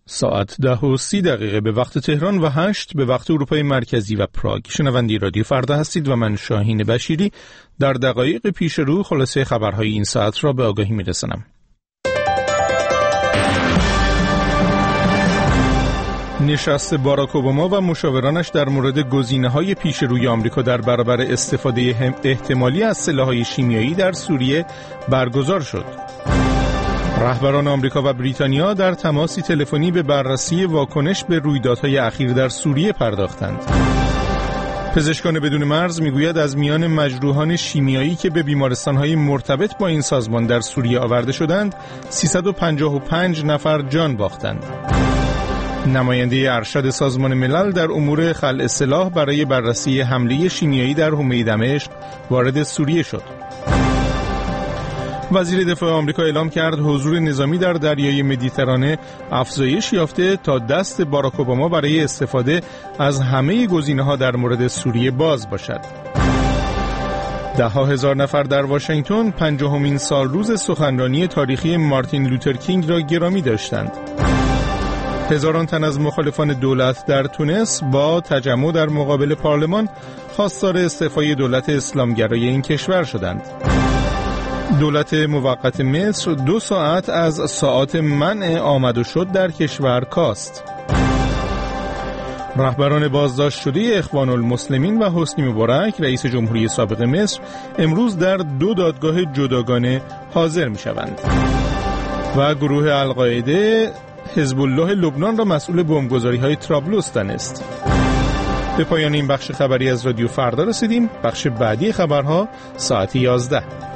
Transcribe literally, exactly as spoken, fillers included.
ساعت ده و سی دقیقه به وقت تهران و هشت به وقت اروپای مرکزی و پراگ. شنونده رادیو فردا هستید و من شاهین بشیری در دقایق پیش رو خلاصه خبرهای این ساعت را به آگاهی می‌رسانم. نشست باراک اوباما و مشاورانش در مورد گزینه‌های پیش روی آمریکا در برابر استفاده احتمالی از سلاح‌های شیمیایی در سوریه برگزار شد. رهبران آمریکا و بریتانیا در تماسی تلفنی به بررسی واکنش به رویدادهای اخیر در سوریه پرداختند. پزشکان بدون مرز میگوید از میان مجروحان شیمیایی که به بیمارستان‌های مرتبط با این سازمان در سوریه آورده شدند، سیصد و پنجاه و پنج نفر جان باختند. نماینده ارشد سازمان ملل در امور خلع سلاح برای بررسی حمله شیمیایی در حومه دمشق وارد سوریه شد. وزیر دفاع آمریکا اعلام کرد حضور نظامی در دریای مدیترانه افزایش یافته تا دست باراک اوباما برای استفاده از همه گزینه‌ها در مورد سوریه باز باشد. ده ها هزار نفر در واشنگتن پنجاهمین سال روز سخنرانی تاریخی مارتین لوتر کینگ را گرامی داشتند. هزاران تن از مخالفان دولت در تونس با تجمع در مقابل پارلمان خواستار استعفای دولت اسلامگرای این کشور شدند. دولت موقت مصر دو ساعت از ساعات منع آمد و شد در کشور کاست. رهبران بازداشت شده اخوان المسلمین و حسنی مبارک رئیس جمهوری سابق مصر امروز در دو دادگاه جداگانه حاضر می شوند. و گروه القاعده حزب الله لبنان را مسئول بمبگذاری‌های طرابلس دانست. به پایان این بخش خبری از رادیو فردا رسیدیم. بخش بعدی خبرها ساعت یازده.